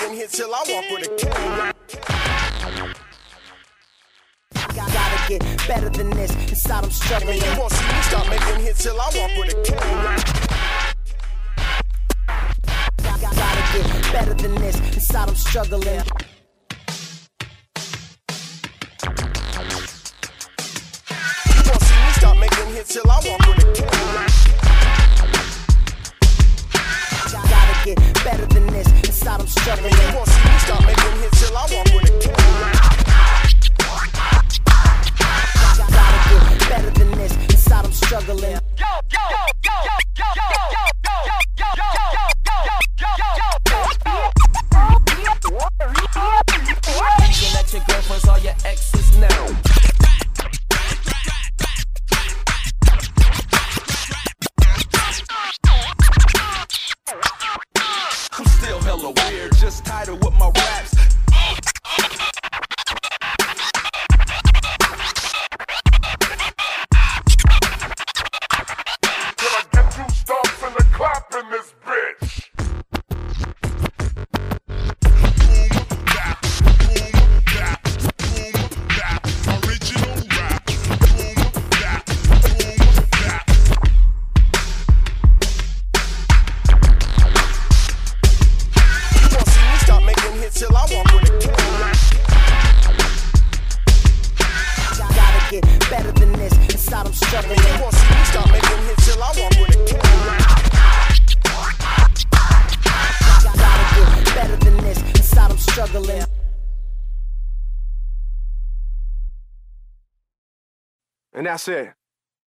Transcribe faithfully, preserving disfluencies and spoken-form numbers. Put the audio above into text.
making hits till I walk with a cane. Gotta get better than this. Inside I'm struggling. You won't see me stop making hits till I walk with a cane. Gotta get better than this. Inside I'm struggling. You won't see me stop making hits till I walk with a cane. Gotta get better than this. Inside I'm struggling. You won't see me stop making hits till I walk with a cane. Gotta get better than this. Inside I'm struggling. Looking at your girlfriends, all your exes now. I'm still hella weird, just tighter with my raps. Till I get two stumps and a clap in this bitch. Till I walk with a cane. Gotta get better than this. Inside I'm struggling. You won't see me stop making hits till I walk with a cane. Gotta get better than this. Inside I'm struggling. And that's it.